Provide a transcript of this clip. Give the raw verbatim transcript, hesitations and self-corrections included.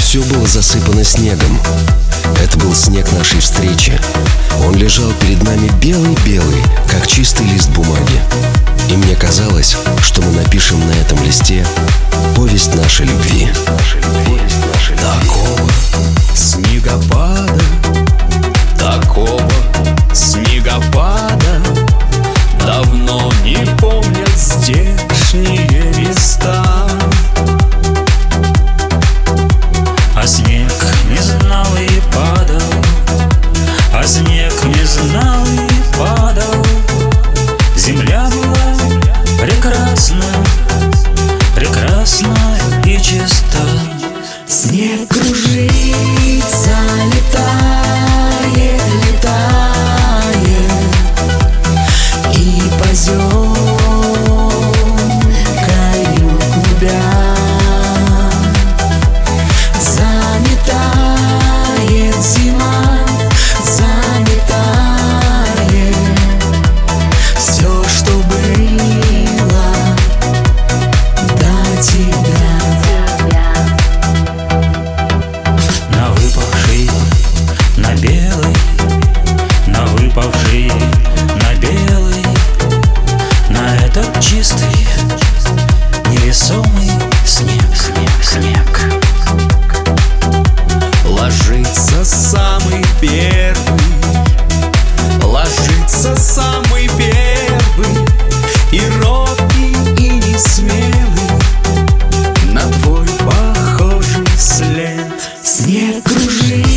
Все было засыпано снегом. Это был снег нашей встречи. Он лежал перед нами белый-белый, как чистый лист бумаги. И мне казалось, что мы напишем на этом листе повесть нашей любви. Такого снегопада, такого снегопада давно не помнят здешние места. А снег не знал и падал, а снег не знал и падал. Земля была прекрасна, прекрасна и чиста. Снег кружится, летает, летает и поземкою клубя заметает зима, заметает все, что было до тебя. На выпавший, на белый, на выпавший, на белый, на этот чистый, невесомый снег, снег, снег. Ложится самый первый, ложится самый первый, и робкий, и несмелый, на твой похожий след. Снег кружится,